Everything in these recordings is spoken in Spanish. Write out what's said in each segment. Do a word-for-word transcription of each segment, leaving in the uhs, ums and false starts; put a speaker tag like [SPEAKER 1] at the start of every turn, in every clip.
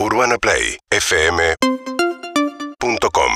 [SPEAKER 1] urbana play f m punto com.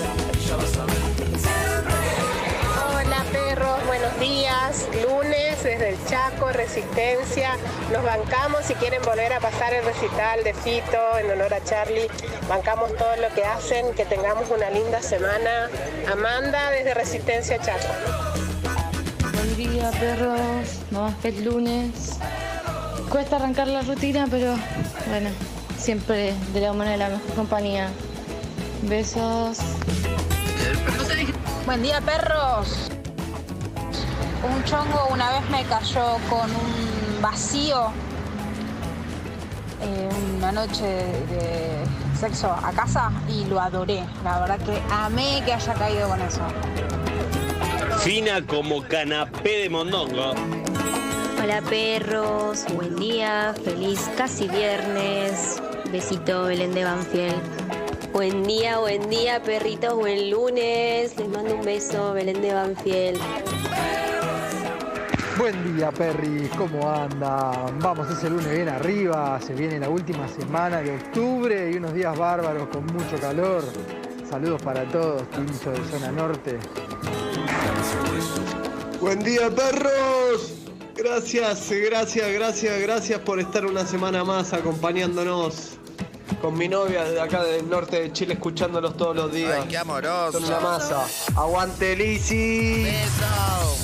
[SPEAKER 2] Hola perros, buenos días. Lunes desde el Chaco, Resistencia. Nos bancamos si quieren volver a pasar el recital de Fito en honor a Charlie. Bancamos todo lo que hacen, que tengamos una linda semana. Amanda desde Resistencia Chaco.
[SPEAKER 3] Buen día perros, no más que el lunes. Cuesta arrancar la rutina, pero bueno, siempre de la mano de la mejor compañía. Besos.
[SPEAKER 4] Buen día perros. Un chongo una vez me cayó con un vacío eh, una noche de sexo a casa y lo adoré. La verdad que amé que haya caído con eso.
[SPEAKER 5] Fina como canapé de mondongo.
[SPEAKER 6] Hola perros, buen día, feliz casi viernes. Besito Belén de Banfield. Buen día, buen día perritos, buen lunes. Les mando un beso, Belén de Banfield.
[SPEAKER 7] Buen día, Perry, ¿cómo andan? Vamos ese lunes bien arriba, se viene la última semana de octubre y unos días bárbaros con mucho calor. Saludos para todos, Tincho de Zona Norte.
[SPEAKER 8] Buen día, perros. Gracias, gracias, gracias, gracias por estar una semana más acompañándonos. Con mi novia de acá del norte de Chile, escuchándolos todos los días.
[SPEAKER 9] Ay, qué amoroso.
[SPEAKER 8] Son una masa. Aguante, Lizzy.
[SPEAKER 9] Beso.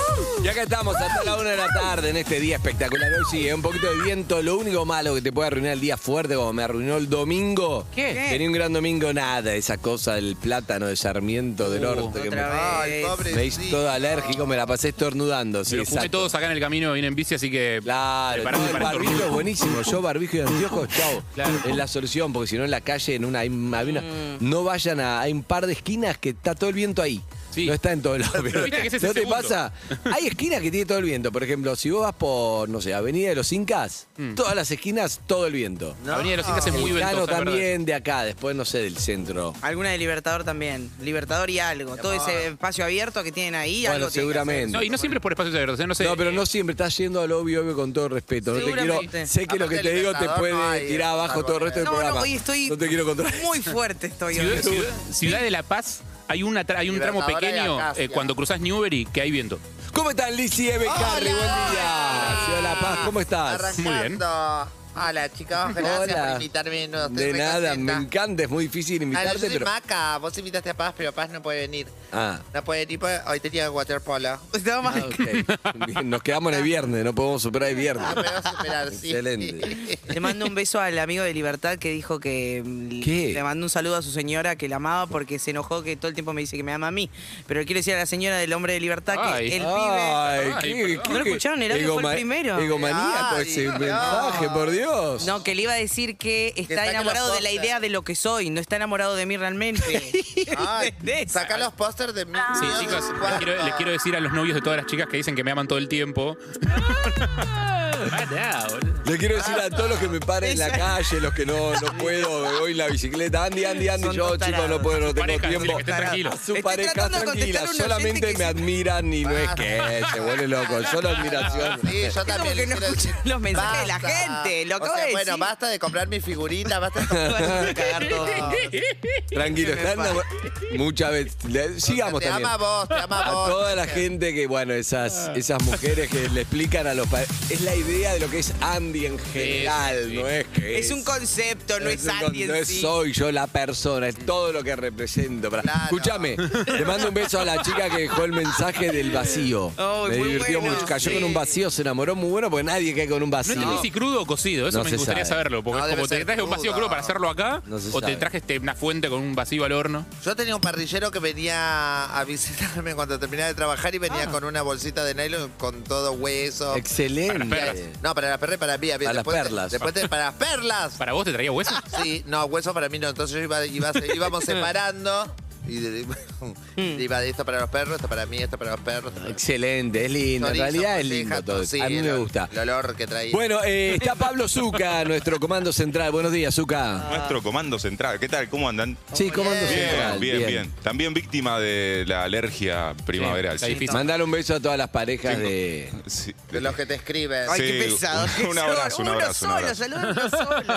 [SPEAKER 10] Ya que estamos hasta la una de la tarde en este día espectacular. Hoy sí, un poquito de viento. Lo único malo que te puede arruinar el día fuerte, como me arruinó el domingo.
[SPEAKER 9] ¿Qué?
[SPEAKER 10] Tenía un gran domingo, nada. Esa cosa del plátano de Sarmiento del
[SPEAKER 9] Uh,
[SPEAKER 10] Norte. Que me,
[SPEAKER 9] Ay,
[SPEAKER 10] me hizo todo alérgico, me la pasé estornudando. Sí,
[SPEAKER 11] Pero fumé
[SPEAKER 10] exacto.
[SPEAKER 11] todos acá en el camino, vine en bici, así que...
[SPEAKER 10] Claro,
[SPEAKER 11] preparate
[SPEAKER 10] el
[SPEAKER 11] para
[SPEAKER 10] barbijo
[SPEAKER 11] estornudar.
[SPEAKER 10] es buenísimo. Yo barbijo y anteojos, chau.
[SPEAKER 11] Claro.
[SPEAKER 10] Es la solución, porque si no en la calle, en una, hay, hay una- no vayan a... Hay un par de esquinas que está todo el viento ahí.
[SPEAKER 11] Sí.
[SPEAKER 10] No está en todos lados.
[SPEAKER 11] Pero viste que ese es el
[SPEAKER 10] ¿No te
[SPEAKER 11] segundo.
[SPEAKER 10] pasa? Hay esquinas que tiene todo el viento. Por ejemplo, si vos vas por, no sé, Avenida de los Incas,
[SPEAKER 11] Mm.
[SPEAKER 10] todas las esquinas, todo el viento.
[SPEAKER 9] No.
[SPEAKER 11] Avenida de los Incas es muy
[SPEAKER 10] El Cano
[SPEAKER 11] ventosa, es verdad.
[SPEAKER 10] también de acá, después, no sé, del centro.
[SPEAKER 12] Alguna de Libertador también. Libertador y algo. Todo ese espacio abierto que tienen ahí.
[SPEAKER 10] Bueno,
[SPEAKER 12] algo tiene que
[SPEAKER 10] seguramente.
[SPEAKER 11] No, y no siempre es por espacios abiertos, ¿eh? no sé.
[SPEAKER 10] No, pero
[SPEAKER 11] eh,
[SPEAKER 10] no siempre, estás yendo al obvio, obvio, con todo respeto. No te quiero,
[SPEAKER 12] Seguramente.
[SPEAKER 10] sé que lo que
[SPEAKER 9] Aparte
[SPEAKER 10] te digo te
[SPEAKER 9] Libertador
[SPEAKER 10] puede
[SPEAKER 9] no hay,
[SPEAKER 10] tirar
[SPEAKER 9] es
[SPEAKER 10] abajo
[SPEAKER 9] algo
[SPEAKER 10] todo el resto del
[SPEAKER 12] No, no,
[SPEAKER 10] programa.
[SPEAKER 12] hoy estoy
[SPEAKER 10] No te quiero controlar.
[SPEAKER 12] muy fuerte estoy
[SPEAKER 11] Ciudad,
[SPEAKER 12] hoy.
[SPEAKER 11] Ciudad- Ciudad de La Paz, hay, una tra- hay un tramo
[SPEAKER 9] Libertador y
[SPEAKER 11] pequeño
[SPEAKER 9] Acacia.
[SPEAKER 11] eh, cuando cruzás Newbery que hay viento.
[SPEAKER 10] ¿Cómo están, Lizzy, Eve, Carly? Buen día. Ciudad de La Paz, ¿cómo estás?
[SPEAKER 9] Arrancando.
[SPEAKER 11] Muy bien.
[SPEAKER 9] Hola, chicos, gracias
[SPEAKER 10] Hola.
[SPEAKER 9] por invitarme. No, estoy
[SPEAKER 10] De
[SPEAKER 9] muy
[SPEAKER 10] nada, me
[SPEAKER 9] contenta.
[SPEAKER 10] encanta, es muy difícil
[SPEAKER 9] Ah, no, yo
[SPEAKER 10] invitarte,
[SPEAKER 9] soy
[SPEAKER 10] pero...
[SPEAKER 9] Maca. Vos invitaste a Paz, pero Paz no puede venir.
[SPEAKER 10] Ah,
[SPEAKER 9] No puede venir porque hoy tenía waterpolo.
[SPEAKER 12] Estaba mal.
[SPEAKER 10] ah, ok. Bien, nos quedamos en el viernes, no podemos superar el viernes.
[SPEAKER 9] Ah, pero vas a esperar, sí.
[SPEAKER 10] Excelente.
[SPEAKER 12] Le mando un beso al amigo de Libertad que dijo que... mm,
[SPEAKER 10] ¿Qué?
[SPEAKER 12] Le mandó un saludo a su señora que la amaba porque se enojó que todo el tiempo me dice que me ama a mí. Pero quiero decir a la señora del hombre de Libertad que
[SPEAKER 11] Ay.
[SPEAKER 12] el pibe...
[SPEAKER 10] Ay,
[SPEAKER 11] Ay,
[SPEAKER 10] qué,
[SPEAKER 11] perdón.
[SPEAKER 10] qué-
[SPEAKER 12] ¿No lo escucharon? El audio fue el
[SPEAKER 10] egoma-
[SPEAKER 12] primero.
[SPEAKER 10] Egomaníaco
[SPEAKER 9] Ay,
[SPEAKER 10] ese
[SPEAKER 9] no.
[SPEAKER 10] mensaje, por Dios.
[SPEAKER 12] No, que le iba a decir que está
[SPEAKER 9] saque
[SPEAKER 12] enamorado
[SPEAKER 9] los
[SPEAKER 12] de la
[SPEAKER 9] pósters.
[SPEAKER 12] idea de lo que soy, no está enamorado de mí realmente.
[SPEAKER 9] Ay,
[SPEAKER 12] ¿Entendés?
[SPEAKER 9] saca los pósters de mí.
[SPEAKER 11] Sí, chicos, les quiero, les quiero decir a los novios de todas las chicas que dicen que me aman todo el tiempo. Pará, boludo.
[SPEAKER 10] Le quiero decir a todos los que me paren en la calle, los que no, no puedo, me voy en la bicicleta. Andy, Andy, Andy,
[SPEAKER 12] Son
[SPEAKER 10] yo,
[SPEAKER 12] dos
[SPEAKER 10] chicos, no
[SPEAKER 12] tarados.
[SPEAKER 10] puedo, no tengo
[SPEAKER 11] Pareja,
[SPEAKER 10] tiempo.
[SPEAKER 11] decirle que estén tranquilos.
[SPEAKER 10] A su
[SPEAKER 12] Estoy
[SPEAKER 10] pareja
[SPEAKER 12] tratando de
[SPEAKER 10] tranquila,
[SPEAKER 12] contestar a un
[SPEAKER 10] solamente
[SPEAKER 12] oyente que
[SPEAKER 10] me
[SPEAKER 12] se-
[SPEAKER 10] admiran y no es que se vuelve loco, solo admiración.
[SPEAKER 9] Sí, yo
[SPEAKER 12] como
[SPEAKER 9] también.
[SPEAKER 12] que
[SPEAKER 9] les
[SPEAKER 12] no
[SPEAKER 9] quiero
[SPEAKER 12] escuchan
[SPEAKER 9] decir,
[SPEAKER 12] los mensajes de la
[SPEAKER 9] basta.
[SPEAKER 12] gente, lo
[SPEAKER 9] O
[SPEAKER 12] acabo
[SPEAKER 9] sea,
[SPEAKER 12] de
[SPEAKER 9] Bueno,
[SPEAKER 12] decir.
[SPEAKER 9] basta de comprar mis figuritas, basta de comprar...
[SPEAKER 12] Van a cagar todo.
[SPEAKER 10] Tranquilo,
[SPEAKER 12] Me
[SPEAKER 10] están
[SPEAKER 12] pasa.
[SPEAKER 10] enamor- muchas veces. le- Sigamos
[SPEAKER 9] te
[SPEAKER 10] también.
[SPEAKER 9] ama vos, te ama
[SPEAKER 10] A
[SPEAKER 9] vos.
[SPEAKER 10] toda la gente que, bueno, esas, esas mujeres que le explican a los padres. Es la idea de lo que es Andy en general,
[SPEAKER 11] sí.
[SPEAKER 10] no es que
[SPEAKER 12] Es un concepto, no es
[SPEAKER 10] un con-
[SPEAKER 12] Andy
[SPEAKER 10] No
[SPEAKER 12] en
[SPEAKER 10] es
[SPEAKER 12] sí.
[SPEAKER 10] soy yo la persona, es todo lo que represento. Para-
[SPEAKER 9] Claro.
[SPEAKER 10] Escúchame, le mando un beso a la chica que dejó el mensaje del vacío.
[SPEAKER 12] Oh,
[SPEAKER 10] Me
[SPEAKER 12] muy
[SPEAKER 10] divirtió
[SPEAKER 12] bueno,
[SPEAKER 10] mucho. Cayó
[SPEAKER 12] sí.
[SPEAKER 10] con un vacío, se enamoró muy bueno porque nadie cae con un
[SPEAKER 11] ¿No
[SPEAKER 10] vacío.
[SPEAKER 11] entendí si crudo o cocido? Eso
[SPEAKER 10] No
[SPEAKER 11] me
[SPEAKER 10] se
[SPEAKER 11] gustaría
[SPEAKER 10] sabe.
[SPEAKER 11] saberlo. Porque
[SPEAKER 9] No,
[SPEAKER 11] es
[SPEAKER 9] debe
[SPEAKER 11] como te
[SPEAKER 9] ser
[SPEAKER 11] traje un vacío
[SPEAKER 9] crudo.
[SPEAKER 11] crudo para hacerlo acá,
[SPEAKER 10] No se
[SPEAKER 11] o te
[SPEAKER 10] sabe.
[SPEAKER 11] traje este, una fuente con un vacío al horno.
[SPEAKER 9] Yo tenía un parrillero que venía a visitarme cuando terminaba de trabajar y venía
[SPEAKER 11] Ah.
[SPEAKER 9] con una bolsita de nylon con todo hueso.
[SPEAKER 10] Excelente.
[SPEAKER 11] Para las perlas.
[SPEAKER 9] No, para la perra y para mí.
[SPEAKER 10] Para las
[SPEAKER 9] Después-
[SPEAKER 10] perlas.
[SPEAKER 9] Después de- para las perlas.
[SPEAKER 11] ¿Para vos te traía hueso?
[SPEAKER 9] Sí, no, hueso para mí no. Entonces yo iba, iba- íbamos separando. Y de- iba de esto para los perros, esto para mí, esto para los perros. esto para-
[SPEAKER 10] Excelente, es lindo. En
[SPEAKER 9] Chorizo,
[SPEAKER 10] realidad es
[SPEAKER 9] morcilla,
[SPEAKER 10] lindo todo.
[SPEAKER 9] sí,
[SPEAKER 10] A mí me
[SPEAKER 9] el-
[SPEAKER 10] gusta.
[SPEAKER 9] El olor que traía.
[SPEAKER 10] Bueno, eh, está Pablo Zucca, nuestro comando central. Buenos días, Zucca.
[SPEAKER 13] Nuestro comando central. ¿Qué tal? ¿Cómo andan?
[SPEAKER 10] Sí, comando
[SPEAKER 13] Bien,
[SPEAKER 10] central.
[SPEAKER 13] bien, bien. También víctima de la alergia primaveral.
[SPEAKER 11] está
[SPEAKER 13] Sí.
[SPEAKER 11] difícil.
[SPEAKER 10] Mandar un beso a todas las parejas
[SPEAKER 13] Tengo-
[SPEAKER 10] de...
[SPEAKER 13] Sí.
[SPEAKER 9] De los que te escriben.
[SPEAKER 12] Ay,
[SPEAKER 13] Sí,
[SPEAKER 12] qué pesado.
[SPEAKER 13] un- un abrazo, un
[SPEAKER 12] Uno
[SPEAKER 13] abrazo, un
[SPEAKER 12] solo,
[SPEAKER 13] abrazo.
[SPEAKER 12] saludando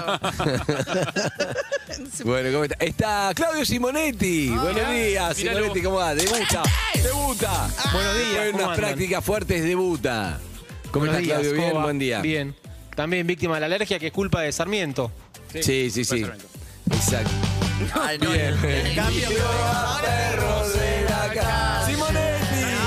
[SPEAKER 12] solo.
[SPEAKER 10] Bueno, ¿cómo está? Está Claudio Simonetti. Buenos días,
[SPEAKER 11] míralo.
[SPEAKER 10] Simonetti, ¿cómo va? Debuta, debuta.
[SPEAKER 14] Buenos días,
[SPEAKER 10] Después de
[SPEAKER 14] ¿cómo
[SPEAKER 10] unas
[SPEAKER 14] andan?
[SPEAKER 10] prácticas fuertes, debuta. ¿Cómo
[SPEAKER 14] Buenos
[SPEAKER 10] estás,
[SPEAKER 14] días,
[SPEAKER 10] Claudio?
[SPEAKER 14] ¿cómo
[SPEAKER 10] Bien,
[SPEAKER 14] va?
[SPEAKER 10] buen día.
[SPEAKER 14] Bien. También víctima de la alergia, que es culpa de Sarmiento.
[SPEAKER 10] Sí, sí, sí. Exacto.
[SPEAKER 9] Ay, no,
[SPEAKER 10] Bien.
[SPEAKER 9] el cambio.
[SPEAKER 10] Perros de la casa. Simonetti.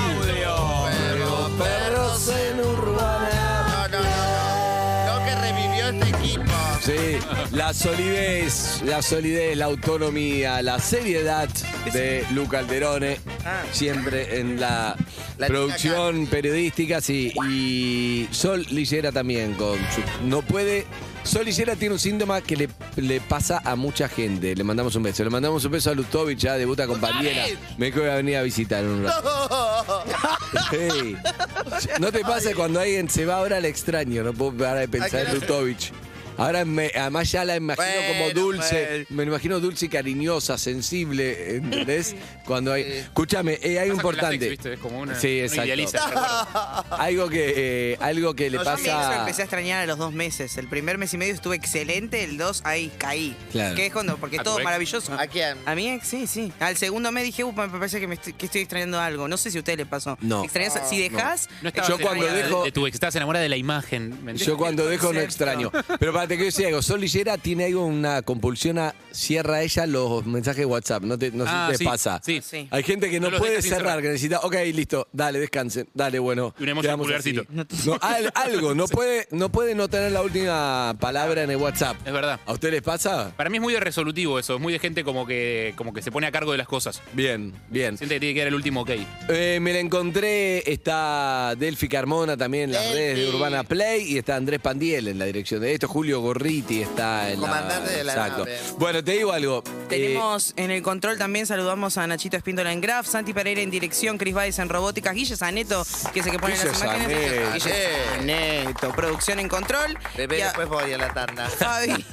[SPEAKER 9] Perros,
[SPEAKER 10] Perros en Urbana.
[SPEAKER 9] No, no, no. Lo que revivió este equipo.
[SPEAKER 10] Sí, la solidez, la solidez, la autonomía, la seriedad de Luca Alderone, siempre en la,
[SPEAKER 9] La
[SPEAKER 10] producción periodística, sí, y Sol Lillera también, con su, no puede, Sol Lillera tiene un síntoma que le, le pasa a mucha gente, le mandamos un beso, le mandamos un beso a Lutovic, ya debuta con Bandiera, me dijo que iba a venir a visitar en un rato. Hey, no te pasa cuando alguien se va ahora al extraño, no puedo parar de pensar en Lutovic. Ahora me- además ya la imagino como
[SPEAKER 9] Bueno,
[SPEAKER 10] dulce, me imagino dulce y cariñosa, sensible, ¿entendés? Cuando hay. Escúchame, eh, hay
[SPEAKER 11] Pasa
[SPEAKER 10] un
[SPEAKER 11] con las ex,
[SPEAKER 10] importante.
[SPEAKER 11] ¿viste? Es como una,
[SPEAKER 10] Sí,
[SPEAKER 11] uno
[SPEAKER 10] exacto.
[SPEAKER 11] idealiza, recuerdo.
[SPEAKER 10] Algo que, eh, algo que le
[SPEAKER 12] No, yo a mí eso
[SPEAKER 10] pasa.
[SPEAKER 12] empecé a extrañar a los dos meses. El primer mes y medio estuve excelente, el dos ahí caí.
[SPEAKER 10] Claro.
[SPEAKER 12] Que es cuando, porque
[SPEAKER 11] ¿A
[SPEAKER 12] todo
[SPEAKER 11] tu ex?
[SPEAKER 12] maravilloso.
[SPEAKER 9] ¿A quién?
[SPEAKER 12] A mi ex, sí, sí. Al segundo mes dije, upa, me parece que, me estoy, que estoy extrañando algo. No sé si a ustedes les pasó.
[SPEAKER 10] No.
[SPEAKER 12] Extrañas- si dejás,
[SPEAKER 11] No estabas
[SPEAKER 10] Yo cuando
[SPEAKER 11] enamorada
[SPEAKER 10] dejo-
[SPEAKER 11] de, de tu ex, estás enamorada de la imagen. ¿me entiendes?
[SPEAKER 10] Yo cuando dejo no
[SPEAKER 12] Exacto.
[SPEAKER 10] extraño. Pero para te quiero decir algo, Sol Lillera tiene algo, una compulsión a cierra ella los mensajes de WhatsApp. No, te, no
[SPEAKER 11] Ah,
[SPEAKER 10] sé si te
[SPEAKER 11] sí,
[SPEAKER 10] pasa.
[SPEAKER 11] sí.
[SPEAKER 12] Sí.
[SPEAKER 10] Hay gente que no,
[SPEAKER 11] No los
[SPEAKER 10] puede
[SPEAKER 11] deja sin
[SPEAKER 10] cerrar,
[SPEAKER 11] cerrar.
[SPEAKER 10] que necesita, ok, listo, dale, descansen, dale, bueno.
[SPEAKER 11] Y un emoji
[SPEAKER 10] quedamos
[SPEAKER 11] pulgarcito.
[SPEAKER 10] así. No, al- algo, no puede, no puede no tener la última palabra en el WhatsApp.
[SPEAKER 11] Es verdad.
[SPEAKER 10] ¿A usted les pasa?
[SPEAKER 11] Para mí es muy de resolutivo eso, es muy de gente como que, como que se pone a cargo de las cosas.
[SPEAKER 10] Bien, bien.
[SPEAKER 11] Siente que tiene que dar el último ok.
[SPEAKER 10] Eh, me la encontré, está Delphi Carmona también en las
[SPEAKER 9] Delphi.
[SPEAKER 10] redes de Urbana Play y está Andrés Pandiel en la dirección de esto, Julio Gorriti está en
[SPEAKER 9] Comandante
[SPEAKER 10] la...
[SPEAKER 9] de la
[SPEAKER 10] Exacto.
[SPEAKER 9] nave.
[SPEAKER 10] Bueno, te digo algo. eh,
[SPEAKER 12] tenemos en el control también, saludamos a Nachito Espíndola en Graf, Santi Pereira en dirección, Cris Báez en robótica, Guille Zaneto, que es el que pone
[SPEAKER 10] Guille
[SPEAKER 12] las imágenes.
[SPEAKER 10] Zaneto.
[SPEAKER 12] Guille Zaneto, producción en control.
[SPEAKER 9] Bebé,
[SPEAKER 12] Y a-
[SPEAKER 9] después voy a la tanda.
[SPEAKER 12] Fabi,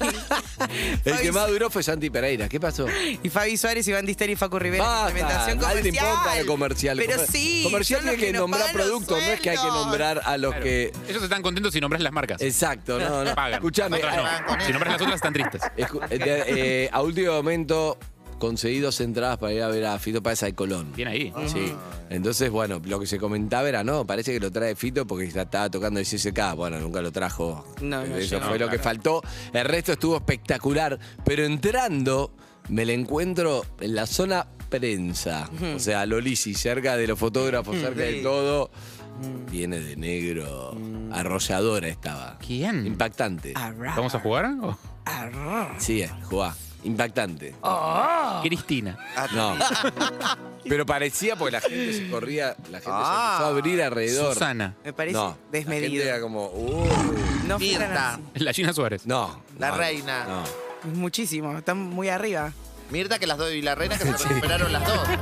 [SPEAKER 10] el que
[SPEAKER 12] Fabi-
[SPEAKER 10] más duró fue Santi Pereira. ¿Qué pasó?
[SPEAKER 12] y Fabi Suárez, Iván Disteri y Facu Rivera.
[SPEAKER 10] Basta,
[SPEAKER 12] Implementación
[SPEAKER 10] nadie le
[SPEAKER 12] comercial.
[SPEAKER 10] importa lo comercial.
[SPEAKER 12] Pero
[SPEAKER 10] Comer-
[SPEAKER 12] sí.
[SPEAKER 10] Comercial
[SPEAKER 12] son los
[SPEAKER 10] tiene que
[SPEAKER 12] nos
[SPEAKER 10] nombrar
[SPEAKER 12] pagan los
[SPEAKER 10] productos, no es que hay que
[SPEAKER 12] sueldos.
[SPEAKER 10] nombrar a los
[SPEAKER 11] Claro.
[SPEAKER 10] que...
[SPEAKER 11] Ellos están contentos si nombras las marcas.
[SPEAKER 10] Exacto, no, no.
[SPEAKER 11] Pagan.
[SPEAKER 10] Escuchame,
[SPEAKER 11] Nosotras
[SPEAKER 10] eh,
[SPEAKER 11] no. Si nombras las otras están tristes.
[SPEAKER 10] escu- eh, eh, a último momento conseguí dos entradas para ir a ver a Fito Páez al Colón.
[SPEAKER 11] Bien ahí.
[SPEAKER 10] Sí. Entonces, bueno, lo que se comentaba era, no, parece que lo trae Fito porque ya estaba tocando el C S K. Bueno, nunca lo trajo.
[SPEAKER 12] No, no
[SPEAKER 10] Eso
[SPEAKER 12] llegó,
[SPEAKER 10] fue lo que
[SPEAKER 11] claro.
[SPEAKER 10] faltó. El resto estuvo espectacular. Pero entrando, me la encuentro en la zona prensa. O sea, Lolisi, cerca de los fotógrafos, cerca de
[SPEAKER 12] Sí.
[SPEAKER 10] todo. Viene de negro. Arrolladora estaba.
[SPEAKER 11] ¿Quién?
[SPEAKER 10] Impactante.
[SPEAKER 12] Arra,
[SPEAKER 11] ¿Vamos a jugar? Oh.
[SPEAKER 12] arra.
[SPEAKER 10] Sí, eh, jugá. Impactante.
[SPEAKER 11] Cristina.
[SPEAKER 10] No. Pero parecía porque la gente se corría, la gente
[SPEAKER 9] Ah.
[SPEAKER 10] se empezó a abrir alrededor.
[SPEAKER 11] Susana.
[SPEAKER 12] Me parece
[SPEAKER 10] No, la
[SPEAKER 12] desmedido.
[SPEAKER 10] gente era como, uh,
[SPEAKER 12] No fueran
[SPEAKER 9] Mirta.
[SPEAKER 12] así.
[SPEAKER 11] La Gina Suárez.
[SPEAKER 10] no.
[SPEAKER 9] La
[SPEAKER 10] no,
[SPEAKER 9] reina.
[SPEAKER 10] No.
[SPEAKER 12] Muchísimo, están muy arriba.
[SPEAKER 9] Mirta que las dos y la reina que se recuperaron las dos.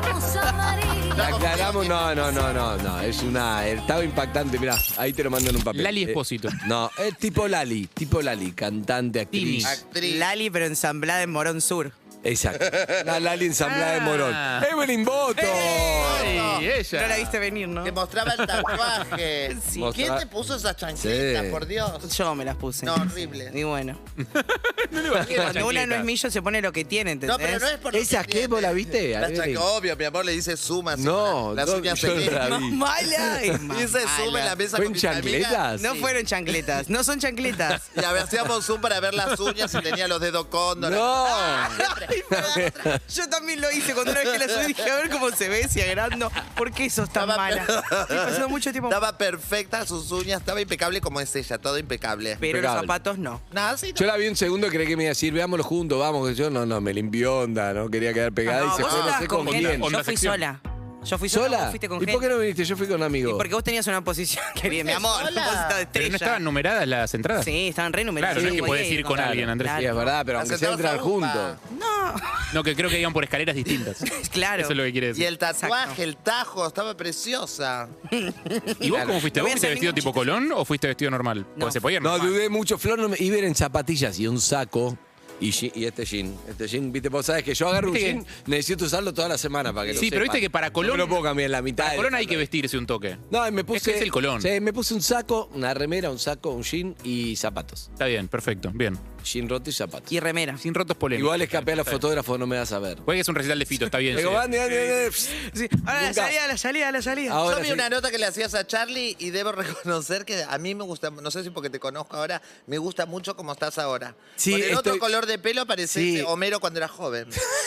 [SPEAKER 10] La aclaramos, no, no, no, no, no. Es una. Estaba impactante, mirá, ahí te lo mando en un papel.
[SPEAKER 11] Lali
[SPEAKER 10] Eh,
[SPEAKER 11] Espósito.
[SPEAKER 10] no, es tipo Lali, tipo Lali, cantante, actriz.
[SPEAKER 11] Tini.
[SPEAKER 9] Actriz.
[SPEAKER 12] Lali, pero ensamblada en Morón Sur.
[SPEAKER 10] Exacto. La Lali ensamblada de Morón.
[SPEAKER 11] Ah.
[SPEAKER 10] Evelyn Boto.
[SPEAKER 11] Ay, ella.
[SPEAKER 12] No la viste venir, ¿no?
[SPEAKER 9] Que mostraba el tatuaje.
[SPEAKER 12] Sí.
[SPEAKER 10] Mostra-
[SPEAKER 9] ¿Quién te puso esas chancletas,
[SPEAKER 10] Sí.
[SPEAKER 9] por Dios?
[SPEAKER 12] Yo me las puse.
[SPEAKER 9] No, horrible.
[SPEAKER 12] Y bueno.
[SPEAKER 11] No le bajé las
[SPEAKER 12] Cuando una no es
[SPEAKER 11] chancletas.
[SPEAKER 12] millo, se pone lo que tiene, ¿entendés?
[SPEAKER 9] No, pero no es por lo
[SPEAKER 10] ¿Esa
[SPEAKER 9] que
[SPEAKER 10] qué?
[SPEAKER 9] tiene.
[SPEAKER 10] ¿Vos la viste?
[SPEAKER 9] La
[SPEAKER 10] Evelyn?
[SPEAKER 9] chaca, obvio, mi amor le dice suma.
[SPEAKER 10] No,
[SPEAKER 9] las
[SPEAKER 10] no,
[SPEAKER 9] uñas
[SPEAKER 10] yo
[SPEAKER 9] se
[SPEAKER 10] no la
[SPEAKER 12] Más
[SPEAKER 10] vi.
[SPEAKER 12] mala. es más
[SPEAKER 9] Dice suma en la
[SPEAKER 12] mala.
[SPEAKER 9] mesa
[SPEAKER 10] ¿Fue
[SPEAKER 9] con
[SPEAKER 10] en
[SPEAKER 9] mis amigas.
[SPEAKER 10] chancletas?
[SPEAKER 12] No
[SPEAKER 9] Sí.
[SPEAKER 12] fueron chancletas, no son chancletas.
[SPEAKER 9] Y a ver, hacíamos zoom para ver las uñas y tenía los dedos cóndor.
[SPEAKER 10] No.
[SPEAKER 12] Ay, perdón. Yo también lo hice cuando una vez que la subí dije a ver cómo se ve, si agrando. ¿Por qué sos tan
[SPEAKER 9] Estaba-
[SPEAKER 12] mala? Estoy pasando mucho tiempo.
[SPEAKER 9] Estaba perfecta, sus uñas, estaba impecable como es ella, todo impecable.
[SPEAKER 12] Pero los
[SPEAKER 10] impecable.
[SPEAKER 12] zapatos no.
[SPEAKER 9] Nada, sí,
[SPEAKER 10] Yo la vi un segundo y creí que me iba a decir, veámoslo juntos, vamos, que yo no, no, me limpió onda, no quería quedar pegada
[SPEAKER 12] No,
[SPEAKER 10] y se
[SPEAKER 12] vos
[SPEAKER 10] fue, no
[SPEAKER 12] estabas
[SPEAKER 10] sé
[SPEAKER 12] con
[SPEAKER 10] con
[SPEAKER 12] quién.
[SPEAKER 10] quién.
[SPEAKER 11] Onda
[SPEAKER 12] Yo fui
[SPEAKER 11] sección.
[SPEAKER 12] sola. Yo fui sola,
[SPEAKER 10] ¿Sola?
[SPEAKER 12] vos fuiste con
[SPEAKER 10] ¿Y por qué
[SPEAKER 12] gente.
[SPEAKER 10] no viniste? Yo fui con amigos.
[SPEAKER 12] Y porque vos tenías una posición que bien, mi amor. Vos estabas de
[SPEAKER 11] ¿Pero
[SPEAKER 12] estrella.
[SPEAKER 11] no estaban numeradas las entradas?
[SPEAKER 12] Sí, estaban re numeradas.
[SPEAKER 11] Claro, no es que
[SPEAKER 12] Sí,
[SPEAKER 11] podés
[SPEAKER 12] güey,
[SPEAKER 11] ir con
[SPEAKER 12] claro.
[SPEAKER 11] alguien, Andrés.
[SPEAKER 10] Sí, es verdad, pero aunque sea entrar juntos.
[SPEAKER 11] No, que creo que iban por escaleras distintas.
[SPEAKER 12] Claro.
[SPEAKER 11] Eso es lo que quiere
[SPEAKER 9] Y
[SPEAKER 11] decir.
[SPEAKER 9] el tatuaje, el tajo, estaba preciosa.
[SPEAKER 11] ¿Y vos cómo fuiste?
[SPEAKER 12] No
[SPEAKER 11] ¿Vos
[SPEAKER 12] voy a
[SPEAKER 11] fuiste
[SPEAKER 12] hacer
[SPEAKER 11] vestido
[SPEAKER 12] ningún
[SPEAKER 11] tipo Colón o fuiste vestido normal? Porque se podía ir
[SPEAKER 10] No,
[SPEAKER 11] normal.
[SPEAKER 10] dudé mucho. Flor no me iba a ir en zapatillas y un saco. Y, je- y este jean. Este jean, viste, vos sabés que yo agarro un
[SPEAKER 11] Viste que-
[SPEAKER 10] jean, necesito usarlo toda la semana para que lo
[SPEAKER 11] Sí, pero
[SPEAKER 10] sepan.
[SPEAKER 11] viste que para Colón.
[SPEAKER 10] No me lo puedo cambiar en la mitad.
[SPEAKER 11] Para
[SPEAKER 10] de-
[SPEAKER 11] Colón hay que vestirse un toque.
[SPEAKER 10] No, me puse.
[SPEAKER 11] Es que es el Colón.
[SPEAKER 10] Sí, me puse un saco, una remera, un saco, un jean y zapatos.
[SPEAKER 11] Está bien, perfecto, bien.
[SPEAKER 10] Jean roto y zapatos.
[SPEAKER 12] Y remera.
[SPEAKER 11] Sin rotos polémicos.
[SPEAKER 10] Igual escapé a los
[SPEAKER 11] Está bien.
[SPEAKER 10] fotógrafos, no me vas a ver.
[SPEAKER 11] Puede que es un recital de Fito, está bien.
[SPEAKER 10] Digo,
[SPEAKER 11] sí.
[SPEAKER 10] Andy, Andy, Andy.
[SPEAKER 12] Sí. Ahora la
[SPEAKER 10] Nunca.
[SPEAKER 12] salida, la salida, la salida.
[SPEAKER 10] Ahora
[SPEAKER 9] Yo vi
[SPEAKER 10] sí.
[SPEAKER 9] una nota que le hacías a Charlie y debo reconocer que a mí me gusta, no sé si porque te conozco ahora, me gusta mucho como estás ahora.
[SPEAKER 10] Sí,
[SPEAKER 9] Con el otro
[SPEAKER 10] estoy-
[SPEAKER 9] color de pelo pareces
[SPEAKER 10] Sí.
[SPEAKER 9] Homero cuando era joven.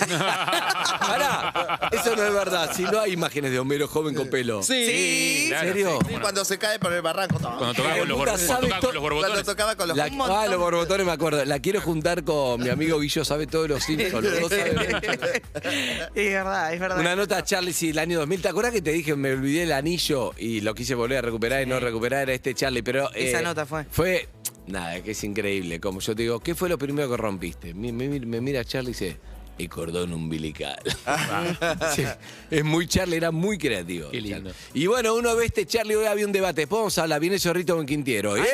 [SPEAKER 10] Pará, eso no es verdad. Si no hay imágenes de Homero joven con pelo.
[SPEAKER 9] Sí.
[SPEAKER 10] ¿En
[SPEAKER 11] Claro,
[SPEAKER 10] serio?
[SPEAKER 11] sí,
[SPEAKER 9] Sí,
[SPEAKER 11] bueno.
[SPEAKER 9] cuando se cae por el barranco.
[SPEAKER 11] Cuando tocaba con los,
[SPEAKER 10] Puta,
[SPEAKER 11] bor-
[SPEAKER 10] sabe
[SPEAKER 11] cuando tocaba
[SPEAKER 10] to-
[SPEAKER 11] con los
[SPEAKER 9] Cuando
[SPEAKER 11] borbotones.
[SPEAKER 9] tocaba con los
[SPEAKER 10] La-
[SPEAKER 9] un montón.
[SPEAKER 10] ah, los borbotones me acuerdo. La quiero juntar con mi amigo Guillo, sabe todos los Simpsons. Los dos saben mucho.
[SPEAKER 12] Es verdad, es verdad.
[SPEAKER 10] Una nota a Charlie, sí, el año dos mil. ¿Te acuerdas que te dije me olvidé el anillo y lo quise volver a recuperar y no recuperar? Era este Charlie, pero...
[SPEAKER 12] Esa
[SPEAKER 10] eh,
[SPEAKER 12] nota fue.
[SPEAKER 10] Fue... Nada, que es increíble. Como yo te digo, ¿qué fue lo primero que rompiste? Me, me- me mira Charlie y dice... El cordón umbilical. Sí, es muy Charlie, era muy creativo.
[SPEAKER 11] Qué lindo.
[SPEAKER 10] Charlie. Y bueno, uno ve este Charlie, hoy había un debate. Después vamos a hablar, viene Zorrito con Quintiero. ¡Eh!